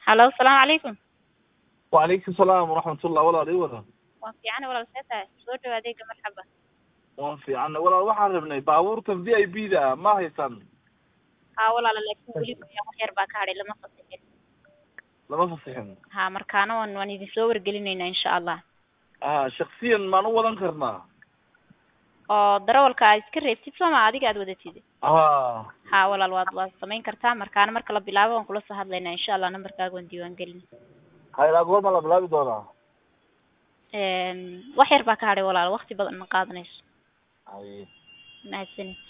الو السلام عليكم. وعليكم السلام ورحمة الله ولا ولا وفي عنا ولا لساتها soo dhawaadayga marxaba. waan fiican walaal waxaan rabnay baabuurta VIP da ma haysan haa walaal laakiin wali wax yar baa ka hadhay lama fasaxin. lama fasixin haa markaana waan idin soo wargelinaynaa insha Allah. shakhsiyan maan u wadan karnaa oo darawalka iska reebtid sama adiga aad wadatid. haa walaal waad samayn kartaa markaana marka la bilaabo waan kula soo hadlaynaa insha Allah numberkaaga waan diiwaan gelin. hayla goorma la bilaabi doonaa wax yar baa ka hadhay walaal waqti badan ma qaadanayso. ay mahadsanid.